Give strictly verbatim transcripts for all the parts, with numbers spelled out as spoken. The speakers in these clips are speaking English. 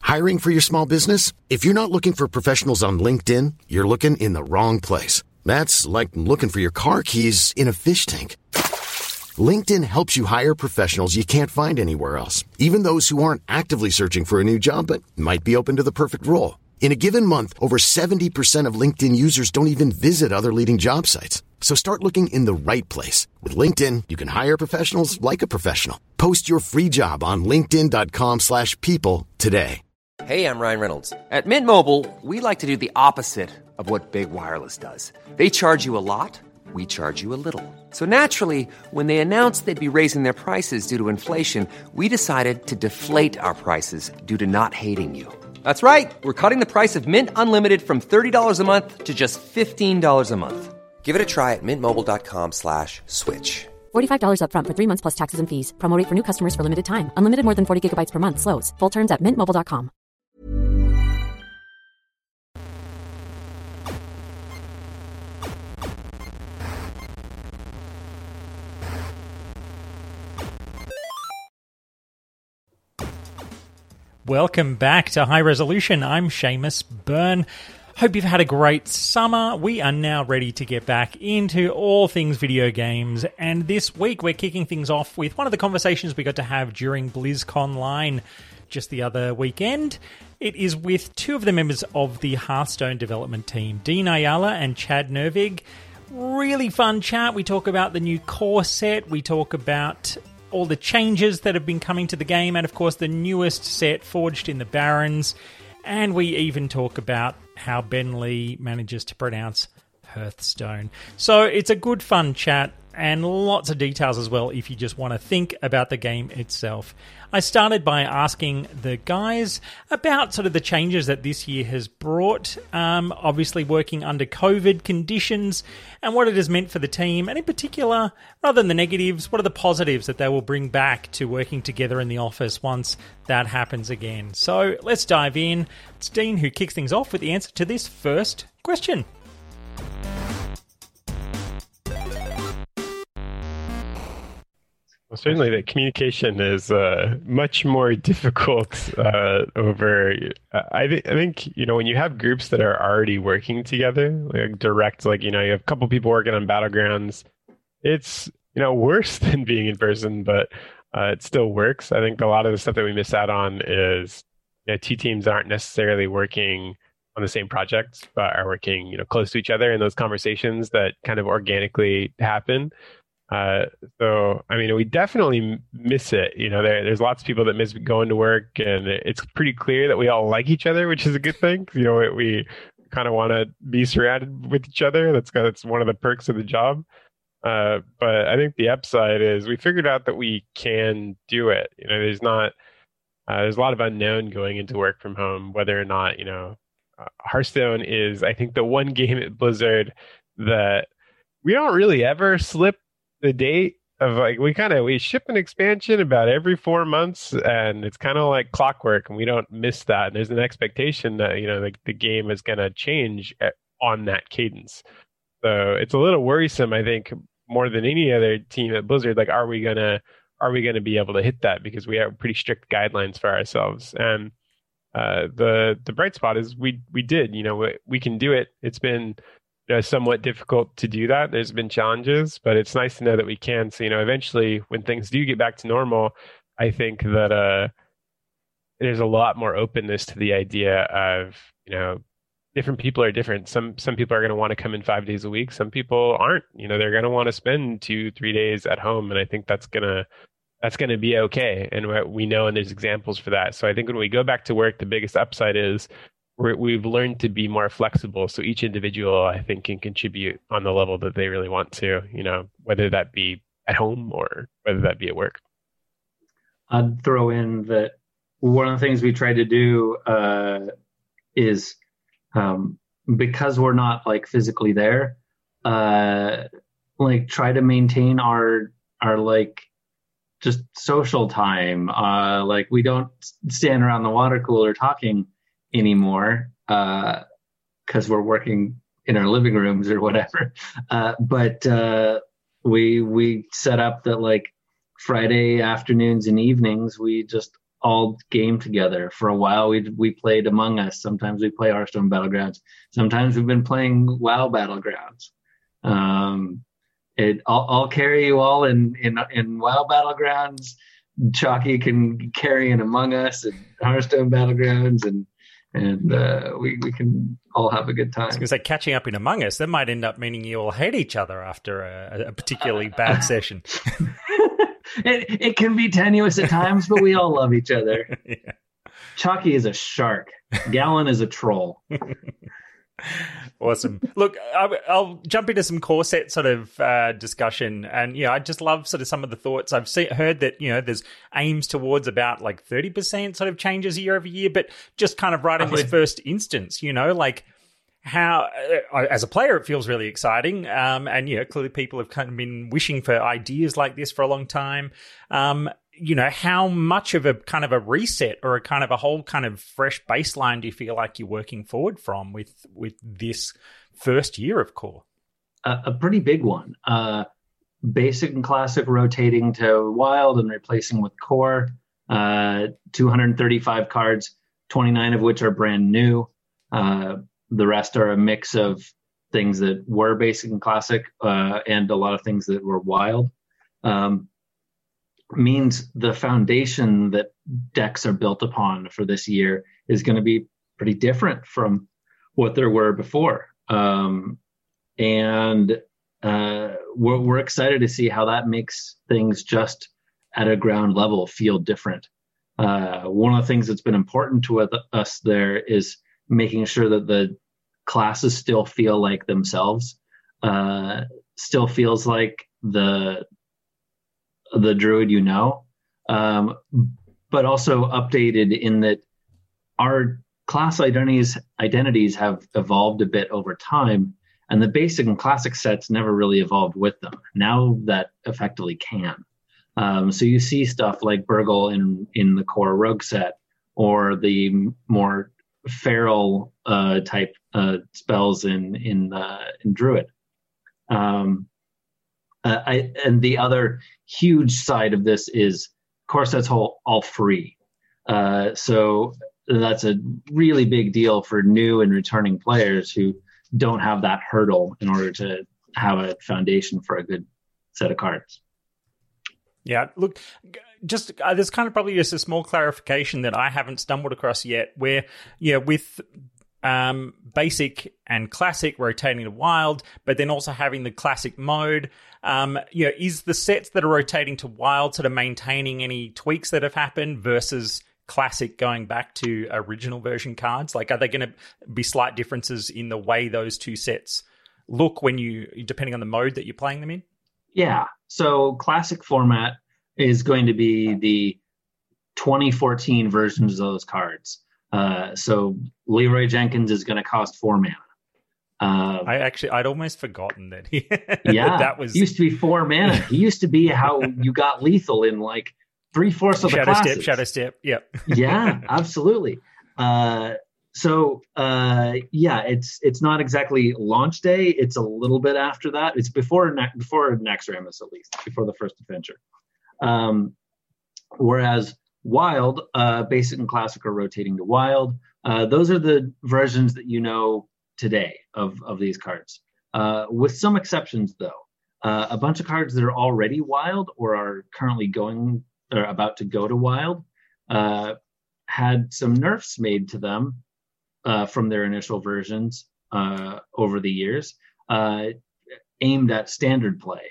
Hiring for your small business? If you're not looking for professionals on LinkedIn, you're looking in the wrong place. That's like looking for your car keys in a fish tank. LinkedIn helps you hire professionals you can't find anywhere else, even those who aren't actively searching for a new job but might be open to the perfect role. In a given month, over seventy percent of LinkedIn users don't even visit other leading job sites. So start looking in the right place. With LinkedIn, you can hire professionals like a professional. Post your free job on linkedin.com slash people today. Hey, I'm Ryan Reynolds. At Mint Mobile, we like to do the opposite of what Big Wireless does. They charge you a lot, we charge you a little. So naturally, when they announced they'd be raising their prices due to inflation, we decided to deflate our prices due to not hating you. That's right. We're cutting the price of Mint Unlimited from thirty dollars a month to just fifteen dollars a month. Give it a try at mintmobile.com slash switch. forty-five dollars up front for three months plus taxes and fees. Promo rate for new customers for limited time. Unlimited more than forty gigabytes per month. Slows full terms at mint mobile dot com. Welcome back to High Resolution. I'm Seamus Byrne. Hope you've had a great summer. We are now ready to get back into all things video games. And this week we're kicking things off with one of the conversations we got to have during BlizzConline just the other weekend. It is with two of the members of the Hearthstone development team, Dean Ayala and Chad Nervig. Really fun chat. We talk about the new core set. We talk about all the changes that have been coming to the game, and of course the newest set, Forged in the Barrens. And we even talk about how Ben Lee manages to pronounce Hearthstone. So it's a good fun chat, and lots of details as well if you just want to think about the game itself. I started by asking the guys about sort of the changes that this year has brought, um, obviously working under COVID conditions, and what it has meant for the team, and in particular, rather than the negatives, what are the positives that they will bring back to working together in the office once that happens again. So let's dive in. It's Dean who kicks things off with the answer to this first question. Well, certainly the communication is uh, much more difficult uh, over, I, th- I think, you know, when you have groups that are already working together, like direct, like, you know, you have a couple people working on Battlegrounds, it's, you know, worse than being in person, but uh, it still works. I think a lot of the stuff that we miss out on is, you know, two teams aren't necessarily working on the same projects, but are working, you know, close to each other in those conversations that kind of organically happen. Uh, so, I mean, we definitely miss it. You know, there, there's lots of people that miss going to work, and it's pretty clear that we all like each other, which is a good thing. You know, we, we kind of want to be surrounded with each other. That's that's one of the perks of the job. Uh, but I think the upside is we figured out that we can do it. You know, there's not, uh, there's a lot of unknown going into work from home, whether or not, you know, uh, Hearthstone is, I think, the one game at Blizzard that we don't really ever slip the date of, like, we kind of we ship an expansion about every four months, and it's kind of like clockwork, and we don't miss that. And there's an expectation that, you know, the, the game is going to change at, on that cadence. So it's a little worrisome, I think, more than any other team at Blizzard. Like, are we gonna are we gonna be able to hit that? Because we have pretty strict guidelines for ourselves. And uh, the the bright spot is we we did. You know, we, we can do it. It's been, you know, somewhat difficult to do that. There's been challenges, but it's nice to know that we can. So, you know, eventually when things do get back to normal, I think that uh, there's a lot more openness to the idea of, you know, different people are different. Some some people are going to want to come in five days a week. Some people aren't. You know, they're going to want to spend two, three days at home, and I think that's gonna that's going to be okay. And we know, and there's examples for that. So I think when we go back to work, the biggest upside is We're, we've learned to be more flexible. So each individual, I think, can contribute on the level that they really want to, you know, whether that be at home or whether that be at work. I'd throw in that one of the things we try to do uh, is um, because we're not like physically there, uh, like try to maintain our, our like just social time. Uh, like we don't stand around the water cooler talking anymore uh because we're working in our living rooms or whatever, uh but uh we we set up that like Friday afternoons and evenings we just all game together. For a while, we we played Among Us. Sometimes we play Hearthstone Battlegrounds. Sometimes we've been playing WoW Battlegrounds. Um, it I'll, I'll carry you all in in in WoW Battlegrounds. Chalky can carry in Among Us and Hearthstone Battlegrounds, and and uh, we we can all have a good time. Because like catching up in Among Us, that might end up meaning you all hate each other after a, a particularly bad session. It it can be tenuous at times, but we all love each other. Yeah. Chalky is a shark. Gallon is a troll. Awesome. Look, I, I'll jump into some core set sort of uh, discussion, and yeah, I just love sort of some of the thoughts. I've see, heard that you know there's aims towards about like thirty percent sort of changes year over year, but just kind of right in this first instance, you know, like how uh, as a player it feels really exciting, um, and you know clearly people have kind of been wishing for ideas like this for a long time. Um, you know, how much of a kind of a reset or a kind of a whole kind of fresh baseline do you feel like you're working forward from with with this first year of core? A, a pretty big one. Uh, basic and classic rotating to wild and replacing with core. Uh, two hundred thirty-five cards, twenty-nine of which are brand new. Uh, the rest are a mix of things that were basic and classic uh, and a lot of things that were wild. Um, means the foundation that decks are built upon for this year is going to be pretty different from what there were before. Um, and uh, we're, we're excited to see how that makes things just at a ground level feel different. Uh, one of the things that's been important to us there is making sure that the classes still feel like themselves, uh, still feels like the the druid you know, um, but also updated in that our class identities identities have evolved a bit over time, and the basic and classic sets never really evolved with them. Now that effectively can. Um, so you see stuff like Burgle in, in the core rogue set, or the more feral uh, type uh, spells in in, uh, in Druid. Um, Uh, I, and the other huge side of this is core sets all, all free. Uh, so that's a really big deal for new and returning players who don't have that hurdle in order to have a foundation for a good set of cards. Yeah, look, just uh, there's kind of probably just a small clarification that I haven't stumbled across yet, where, yeah, with um, basic and classic rotating to wild, but then also having the classic mode, um, you know, is the sets that are rotating to wild sort of maintaining any tweaks that have happened versus classic going back to original version cards? Like, are there going to be slight differences in the way those two sets look when you, depending on the mode that you're playing them in? Yeah. So classic format is going to be the twenty fourteen versions of those cards. Uh, so Leroy Jenkins is going to cost four mana. Uh, I actually, I'd almost forgotten that. He, yeah, that was he used to be four mana. He used to be how you got lethal in like three fourths of the Shadow classes. Step, Shadow Step. Yep. Yeah, absolutely. Uh, so uh, yeah, it's it's not exactly launch day. It's a little bit after that. It's before before Naxxramas, at least before the first adventure. Um, whereas Wild, uh, basic and classic are rotating to wild. Uh, those are the versions that you know today of, of these cards. Uh, with some exceptions, though. Uh, a bunch of cards that are already wild or are currently going or about to go to wild uh, had some nerfs made to them uh, from their initial versions uh, over the years, uh, aimed at standard play.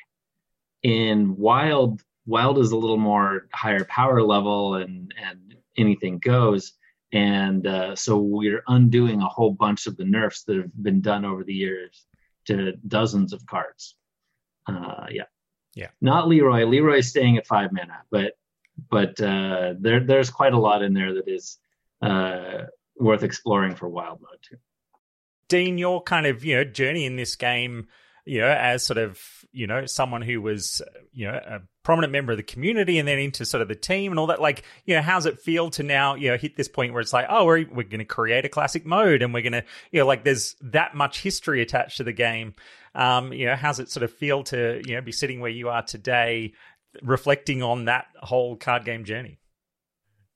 In wild, Wild is a little more higher power level and, and anything goes. And uh, so we're undoing a whole bunch of the nerfs that have been done over the years to dozens of cards. Uh, yeah. Yeah. Not Leroy. Leroy's staying at five mana, but but uh, there there's quite a lot in there that is uh, worth exploring for wild mode too. Dean, your kind of, you know, journey in this game, you know, as sort of, you know, someone who was, you know, a prominent member of the community and then into sort of the team and all that, like, you know, how's it feel to now, you know, hit this point where it's like, oh, we're, we're going to create a classic mode and we're going to, you know, like there's that much history attached to the game. Um, you know, how's it sort of feel to, you know, be sitting where you are today, reflecting on that whole card game journey?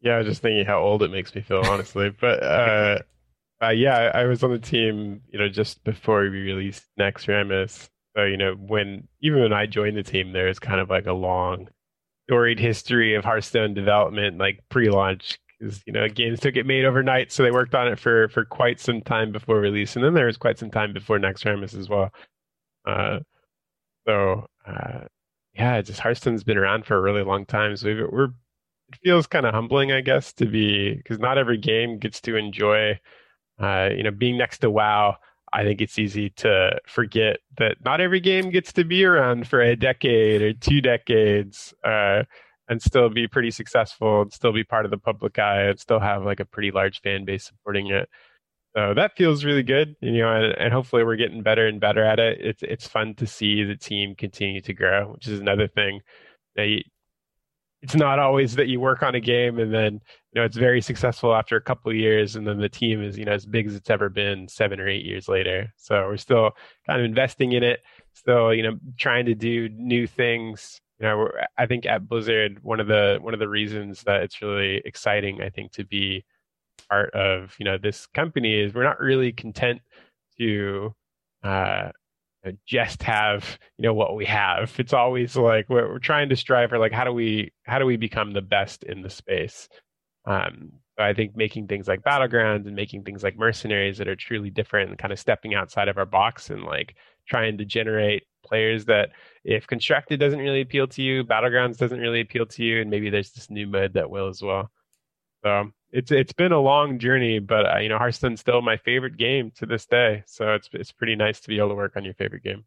Yeah, I was just thinking how old it makes me feel, honestly. But uh, uh, yeah, I, I was on the team, you know, just before we released Naxxramas. So, you know, when even when I joined the team, there's kind of like a long, storied history of Hearthstone development, like pre-launch, because you know games took it made overnight, so they worked on it for for quite some time before release, and then there was quite some time before Naxxramas as well. Uh, so uh, yeah, just Hearthstone's been around for a really long time, so we've, we're it feels kind of humbling, I guess, to be because not every game gets to enjoy. Uh, you know, being next to WoW, I think it's easy to forget that not every game gets to be around for a decade or two decades, uh, and still be pretty successful and still be part of the public eye and still have like a pretty large fan base supporting it. So that feels really good, you know, and, and hopefully we're getting better and better at it. It's it's fun to see the team continue to grow, which is another thing. That you, it's not always that you work on a game and then you know it's very successful after a couple of years, and then the team is you know as big as it's ever been seven or eight years later. So we're still kind of investing in it, still you know trying to do new things. You know, we're, I think at Blizzard, one of the one of the reasons that it's really exciting, I think, to be part of you know this company is we're not really content to uh, just have you know what we have. It's always like we're, we're trying to strive for like how do we how do we become the best in the space. Um, so I think making things like Battlegrounds and making things like Mercenaries that are truly different and kind of stepping outside of our box and like trying to generate players that if Constructed doesn't really appeal to you, Battlegrounds doesn't really appeal to you, and maybe there's this new mode that will as well. So it's it's been a long journey, but uh, you know Hearthstone's still my favorite game to this day. So it's it's pretty nice to be able to work on your favorite game.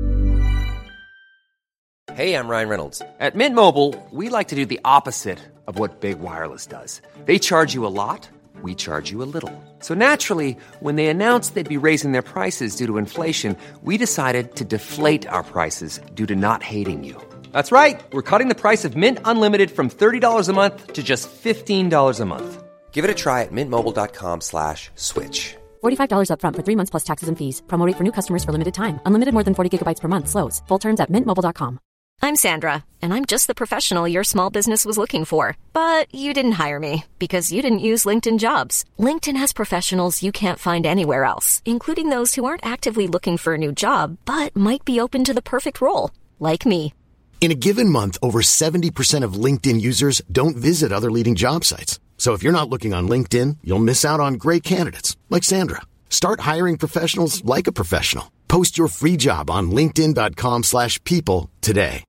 Hey, I'm Ryan Reynolds. At Mint Mobile, we like to do the opposite of what Big Wireless does. They charge you a lot, we charge you a little. So naturally, when they announced they'd be raising their prices due to inflation, we decided to deflate our prices due to not hating you. That's right. We're cutting the price of Mint Unlimited from thirty dollars a month to just fifteen dollars a month. Give it a try at mintmobile.com slash switch. forty-five dollars up front for three months plus taxes and fees. Promo rate for new customers for limited time. Unlimited more than forty gigabytes per month slows. Full terms at mint mobile dot com. I'm Sandra, and I'm just the professional your small business was looking for. But you didn't hire me because you didn't use LinkedIn Jobs. LinkedIn has professionals you can't find anywhere else, including those who aren't actively looking for a new job, but might be open to the perfect role, like me. In a given month, over seventy percent of LinkedIn users don't visit other leading job sites. So if you're not looking on LinkedIn, you'll miss out on great candidates like Sandra. Start hiring professionals like a professional. Post your free job on linkedin.com slash people today.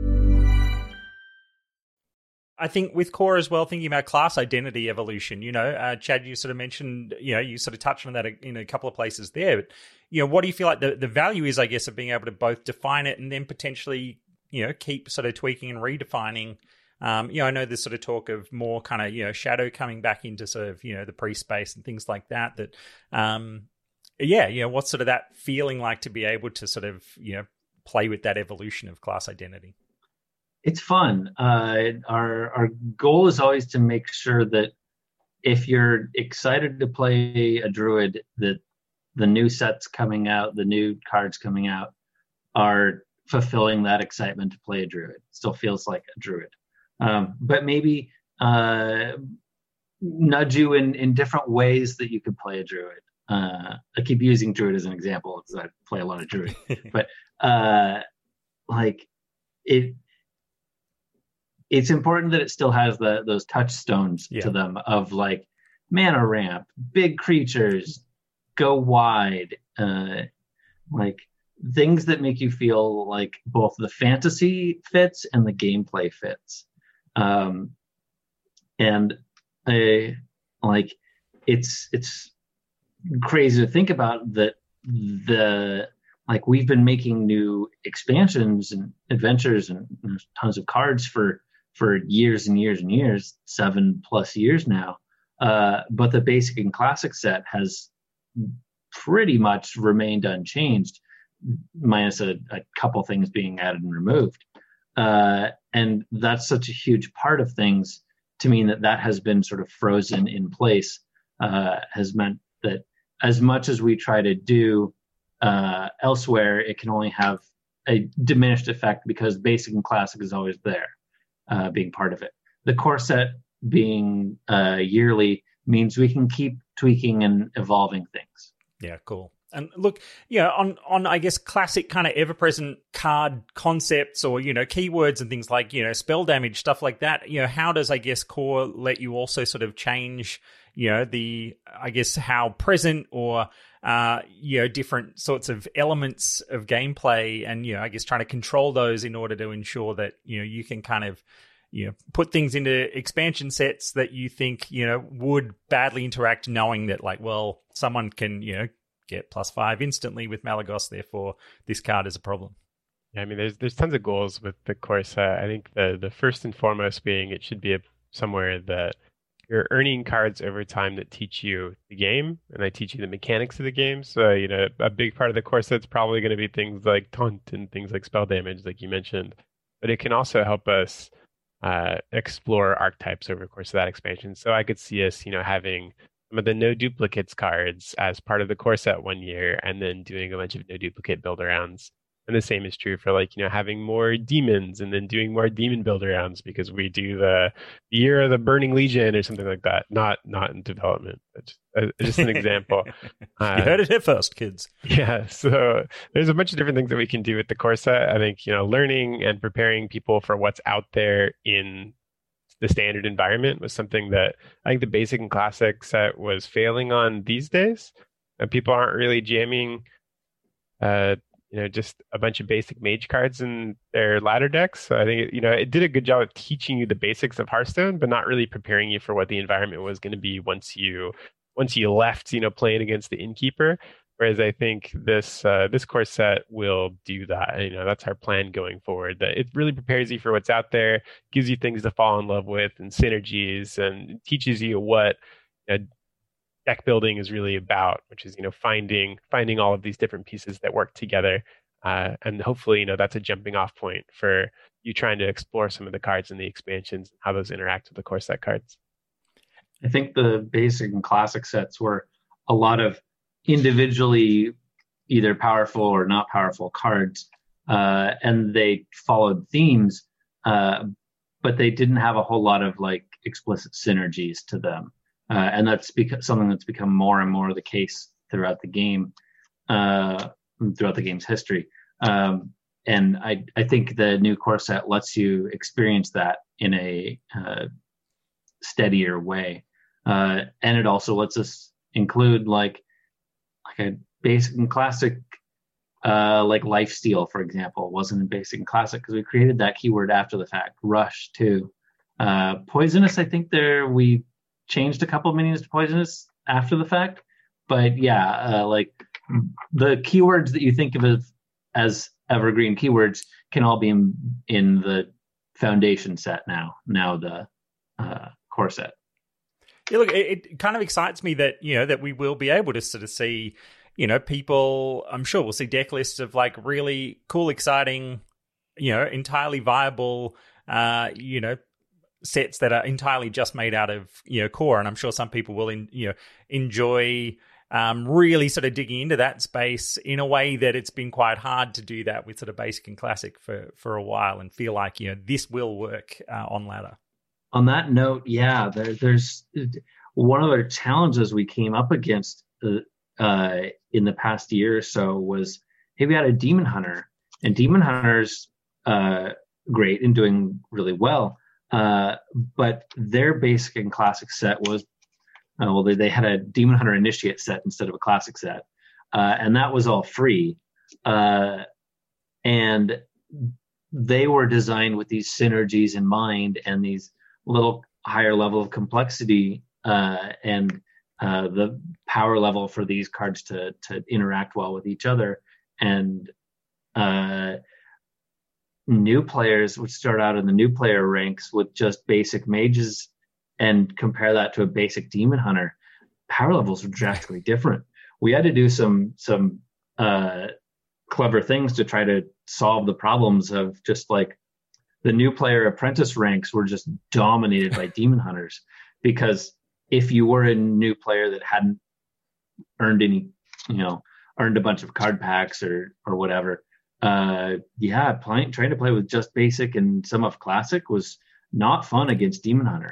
I think with core as well, thinking about class identity evolution, you know, uh, Chad, you sort of mentioned, you know, you sort of touched on that in a couple of places there. But, you know, what do you feel like the, the value is, I guess, of being able to both define it and then potentially, you know, keep sort of tweaking and redefining? Um, you know, I know there's sort of talk of more kind of, you know, Shadow coming back into sort of, you know, the pre-space and things like that. That, um, yeah, you know, what's sort of that feeling like to be able to sort of, you know, play with that evolution of class identity? It's fun. Uh, our our goal is always to make sure that if you're excited to play a druid, that the new sets coming out, the new cards coming out, are fulfilling that excitement to play a druid. It still feels like a druid, um, but maybe uh, nudge you in in different ways that you could play a druid. Uh, I keep using druid as an example because I play a lot of druid, but uh, like it. It's important that it still has the those touchstones yeah. to them of like mana ramp, big creatures, go wide, uh, like things that make you feel like both the fantasy fits and the gameplay fits. Um, and I, like it's it's crazy to think about that the like we've been making new expansions and adventures and tons of cards for for years and years and years, seven plus years now. Uh, but the basic and classic set has pretty much remained unchanged, minus a, a couple things being added and removed. Uh, and that's such a huge part of things to mean that that has been sort of frozen in place, uh, has meant that as much as we try to do uh, elsewhere, it can only have a diminished effect because basic and classic is always there. Uh, being part of it. The core set being uh, yearly means we can keep tweaking and evolving things. Yeah, cool. And look, you know, on, on I guess, classic kind of ever-present card concepts or, you know, keywords and things like, you know, spell damage, stuff like that, you know, how does, I guess, Core let you also sort of change, you know, the, I guess, how present or, uh, you know, different sorts of elements of gameplay and, you know, I guess trying to control those in order to ensure that, you know, you can kind of, you know, put things into expansion sets that you think, you know, would badly interact, knowing that, like, well, someone can, you know, get plus five instantly with Malygos, therefore this card is a problem. Yeah, I mean, there's there's tons of goals with the core set. I think the the first and foremost being it should be a, somewhere that you're earning cards over time that teach you the game and they teach you the mechanics of the game. So, you know, a big part of the core set's probably going to be things like taunt and things like spell damage, like you mentioned. But it can also help us uh, explore archetypes over the course of that expansion. So I could see us, you know, having some of the no duplicates cards as part of the core set one year and then doing a bunch of no duplicate build arounds. And the same is true for, like, you know, having more demons and then doing more demon build arounds because we do the, the year of the Burning Legion or something like that. Not not in development. Just, uh, just an example. Uh, you heard it here first, kids. Yeah. So there's a bunch of different things that we can do with the core set. I think, you know, learning and preparing people for what's out there in the standard environment was something that I think the basic and classic set was failing on these days. And people aren't really jamming, uh, you know, just a bunch of basic mage cards in their ladder decks. So I think, it, you know, it did a good job of teaching you the basics of Hearthstone, but not really preparing you for what the environment was going to be once you once you left, you know, playing against the Innkeeper. Whereas I think this uh, this core set will do that. You know, that's our plan going forward. That it really prepares you for what's out there, gives you things to fall in love with and synergies, and teaches you what you know, deck building is really about, which is, you know, finding finding all of these different pieces that work together. Uh, and hopefully, you know, that's a jumping off point for you trying to explore some of the cards in the expansions and how those interact with the core set cards. I think the basic and classic sets were a lot of individually either powerful or not powerful cards, uh, and they followed themes, uh, but they didn't have a whole lot of like explicit synergies to them. Uh, and that's because something that's become more and more the case throughout the game, uh, throughout the game's history. Um, and I, I think the new core set lets you experience that in a uh, steadier way. Uh, and it also lets us include like like a basic and classic, uh, like lifesteal, for example, wasn't in basic and classic because we created that keyword after the fact. Rush too. Uh, poisonous, I think there we changed a couple of meanings to poisonous after the fact, but yeah, uh, like the keywords that you think of as, as evergreen keywords can all be in, in the foundation set now. Now the uh, core set. Yeah, look, it, it kind of excites me that, you know, that we will be able to sort of see, you know, people, I'm sure we'll see deck lists of like really cool, exciting, you know, entirely viable, uh, you know, sets that are entirely just made out of, you know, core. And I'm sure some people will, in, you know, enjoy um, really sort of digging into that space in a way that it's been quite hard to do that with sort of basic and classic for, for a while and feel like, you know, this will work uh, on ladder. On that note, yeah, there, there's one of the challenges we came up against uh, uh, in the past year or so was, hey, we had a Demon Hunter, and Demon Hunter's uh, great and doing really well, uh, but their basic and classic set was, uh, well, they, they had a Demon Hunter Initiate set instead of a classic set, uh, and that was all free, uh, and they were designed with these synergies in mind and these little higher level of complexity uh, and uh, the power level for these cards to to interact well with each other. And uh, new players would start out in the new player ranks with just basic mages and compare that to a basic Demon Hunter. Power levels were drastically different. We had to do some some uh, clever things to try to solve the problems of just like the new player apprentice ranks were just dominated by Demon Hunters, because if you were a new player that hadn't earned any, you know, earned a bunch of card packs or or whatever, uh, yeah, playing trying to play with just basic and some of classic was not fun against Demon Hunter.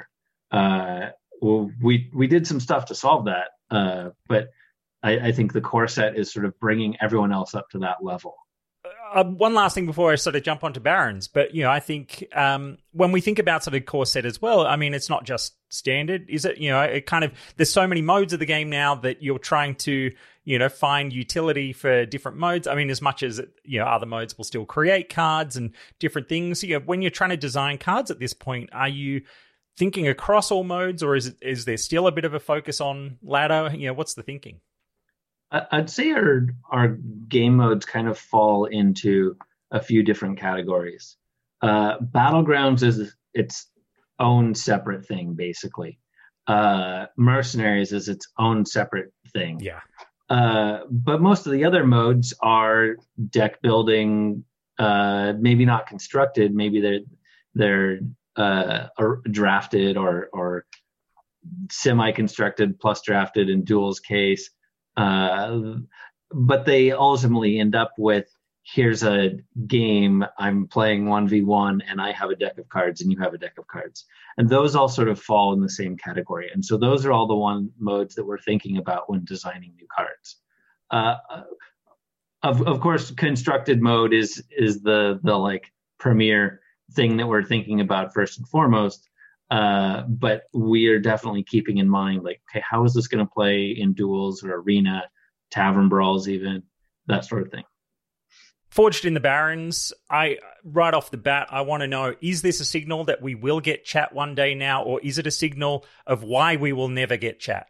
uh, well, we we did some stuff to solve that, uh, but I, I think the core set is sort of bringing everyone else up to that level. Uh, one last thing before I sort of jump onto Barons, but you know, I think um, when we think about sort of core set as well, I mean, it's not just standard, is it? You know, it kind of there's so many modes of the game now that you're trying to, you know, find utility for different modes. I mean, as much as you know, other modes will still create cards and different things. You know, when you're trying to design cards at this point, are you thinking across all modes, or is it is there still a bit of a focus on ladder? You know, what's the thinking? I'd say our our game modes kind of fall into a few different categories. Uh, Battlegrounds is its own separate thing, basically. Uh, Mercenaries is its own separate thing. Yeah. Uh, but most of the other modes are deck building, uh, maybe not constructed, maybe they're they're uh, drafted or or semi-constructed plus drafted in Duel's case. Uh, but they ultimately end up with, here's a game, I'm playing one v one and I have a deck of cards and you have a deck of cards. And those all sort of fall in the same category. And so those are all the one modes that we're thinking about when designing new cards. Uh, of of course, constructed mode is is the the like premier thing that we're thinking about first and foremost. Uh, but we are definitely keeping in mind, like, okay, how is this going to play in duels or arena, tavern brawls, even that sort of thing. Forged in the Barrens, I right off the bat, I want to know, is this a signal that we will get chat one day now, or is it a signal of why we will never get chat?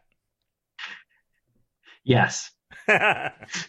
Yes. uh,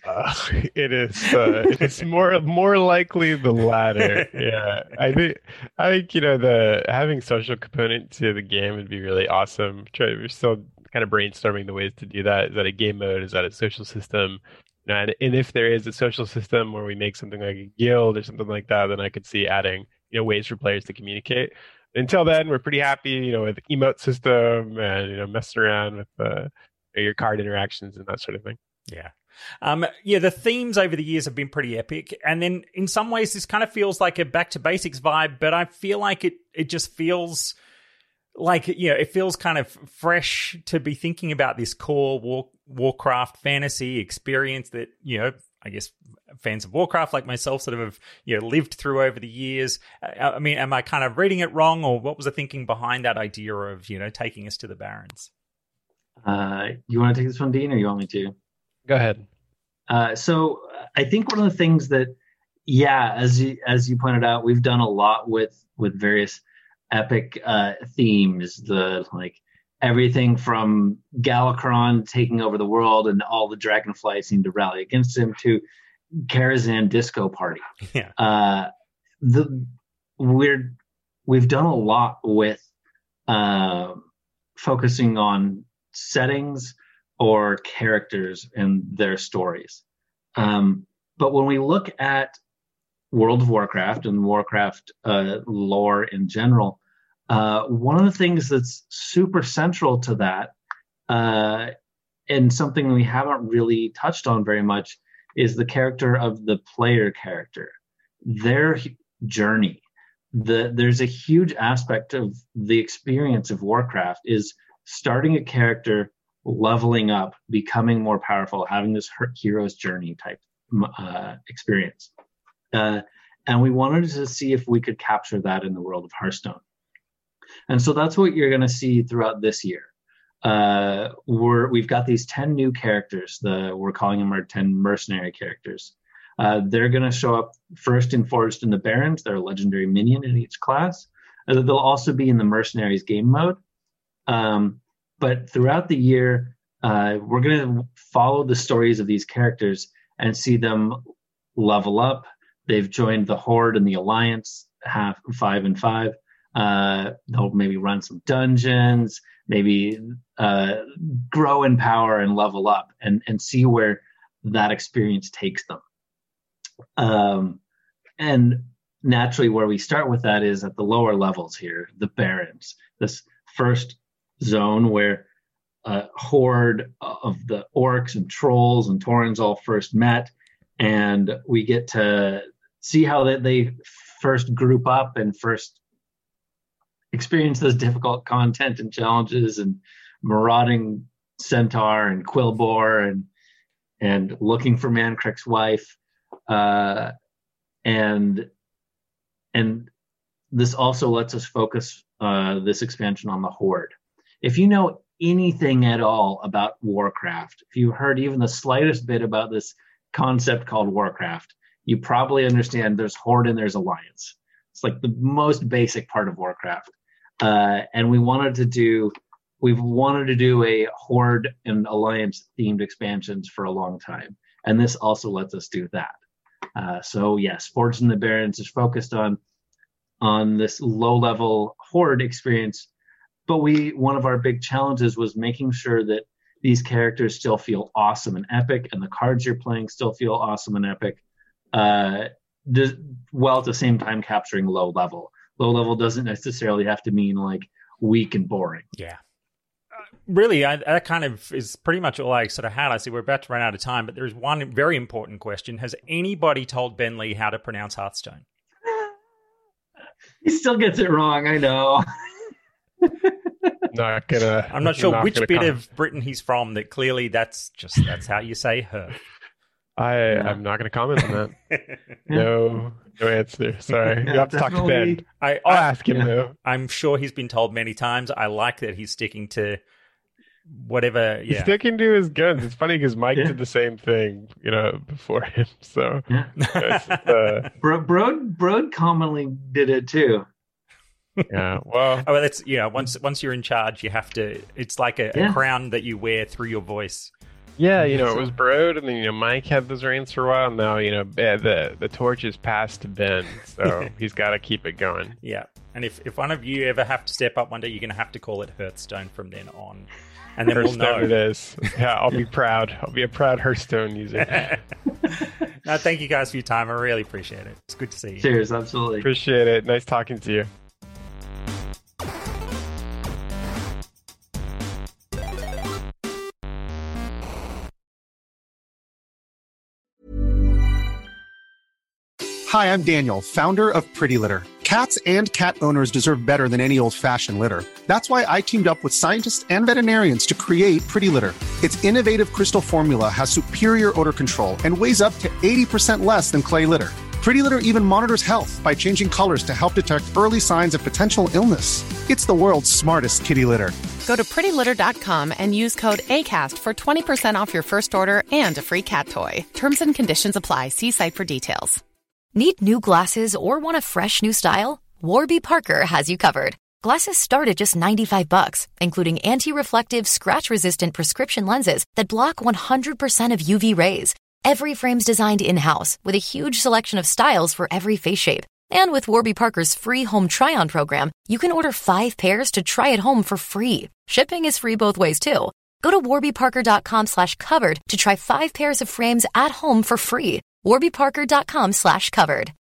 it is. Uh, it's more more likely the latter. Yeah, I think. I think you know the having social component to the game would be really awesome. Try, we're still kind of brainstorming the ways to do that. Is that a game mode? Is that a social system? You know, and, and if there is a social system where we make something like a guild or something like that, then I could see adding you know ways for players to communicate. Until then, we're pretty happy, you know, with emote system and you know messing around with uh, your card interactions and that sort of thing. Yeah. Um, yeah, the themes over the years have been pretty epic. And then in some ways, this kind of feels like a back to basics vibe, but I feel like it, it just feels like, you know, it feels kind of fresh to be thinking about this core War, Warcraft fantasy experience that, you know, I guess fans of Warcraft like myself sort of have, you know, lived through over the years. I mean, am I kind of reading it wrong, or what was the thinking behind that idea of, you know, taking us to the Barrens? Uh, you want to take this one, Dean, or you want me to? Go ahead. Uh, so I think one of the things that, yeah, as you, as you pointed out, we've done a lot with, with various epic uh, themes, the like everything from Galakron taking over the world and all the dragonflies seem to rally against him to Karazhan Disco Party. Yeah. Uh, the we're we've done a lot with uh, focusing on settings or characters and their stories. Um, but when we look at World of Warcraft and Warcraft uh, lore in general, uh, one of the things that's super central to that, uh, and something we haven't really touched on very much, is the character of the player character, their journey. The, there's a huge aspect of the experience of Warcraft is starting a character, leveling up, becoming more powerful, having this hero's journey type uh, experience. Uh, and we wanted to see if we could capture that in the world of Hearthstone. And so that's what you're going to see throughout this year. Uh, we're, we've got these ten new characters. The, we're calling them our ten mercenary characters. Uh, they're going to show up first in Forged in the Barrens. They're a legendary minion in each class. Uh, they'll also be in the Mercenaries game mode. Um, But throughout the year, uh, we're going to follow the stories of these characters and see them level up. They've joined the Horde and the Alliance, half five and five. Uh, they'll maybe run some dungeons, maybe uh, grow in power and level up, and, and see where that experience takes them. Um, and naturally, where we start with that is at the lower levels here, the Barrens, this first zone where a horde of the orcs and trolls and taurens all first met, and we get to see how they, they first group up and first experience those difficult content and challenges and marauding centaur and quillbore and and looking for Mancrick's wife, uh, and and this also lets us focus uh, this expansion on the Horde. If you know anything at all about Warcraft, if you heard even the slightest bit about this concept called Warcraft, you probably understand there's Horde and there's Alliance. It's like the most basic part of Warcraft. Uh, and we wanted to do, we've wanted to do a Horde and Alliance themed expansions for a long time. And this also lets us do that. Uh, so yes, Forged in the Barrens is focused on, on this low level Horde experience. But we, one of our big challenges was making sure that these characters still feel awesome and epic, and the cards you're playing still feel awesome and epic, uh, does, while at the same time capturing low level. Low level doesn't necessarily have to mean like weak and boring. Yeah. Uh, really, I, that kind of is pretty much all I sort of had. I see we're about to run out of time, but there's one very important question. Has anybody told Ben Lee how to pronounce Hearthstone? He still gets it wrong, I know. Not gonna. I'm not sure not which bit comment. of Britain he's from. That clearly, that's just that's how you say her. I Yeah. I'm not going to comment on that. No, no answer. Sorry, you Yeah, have to talk to definitely. Ben. I, I'll I ask him yeah. though. I'm sure he's been told many times. I like that he's sticking to whatever. He's Yeah, sticking to his guns. It's funny because Mike Yeah. did the same thing, you know, before him. So Yeah. it's, uh, Bro, Broad, Broad commonly did it too. yeah. Well, Oh, well, that's you know, once once you're in charge, you have to. It's like a, Yeah. a crown that you wear through your voice. yeah. You know, it was Broad, and then you know Mike had those reins for a while. Now you know eh, the the torch is passed to Ben, so he's got to keep it going. Yeah, and if if one of you ever have to step up one day, you're going to have to call it Hearthstone from then on, and then we'll Hearthstone it know. is. Yeah, I'll be proud. I'll be a proud Hearthstone user. No, thank you guys for your time. I really appreciate it. It's good to see you. Cheers, absolutely. Appreciate it. Nice talking to you. Hi, I'm Daniel, founder of Pretty Litter. Cats and cat owners deserve better than any old-fashioned litter. That's why I teamed up with scientists and veterinarians to create Pretty Litter. Its innovative crystal formula has superior odor control and weighs up to eighty percent less than clay litter. Pretty Litter even monitors health by changing colors to help detect early signs of potential illness. It's the world's smartest kitty litter. Go to pretty litter dot com and use code ACAST for twenty percent off your first order and a free cat toy. Terms and conditions apply. See site for details. Need new glasses or want a fresh new style? Warby Parker has you covered. Glasses start at just ninety-five bucks, including anti-reflective, scratch-resistant prescription lenses that block one hundred percent of U V rays. Every frame's designed in-house with a huge selection of styles for every face shape. And with Warby Parker's free home try-on program, you can order five pairs to try at home for free. Shipping is free both ways, too. Go to warby parker dot com slash covered to try five pairs of frames at home for free. warby parker dot com slash covered.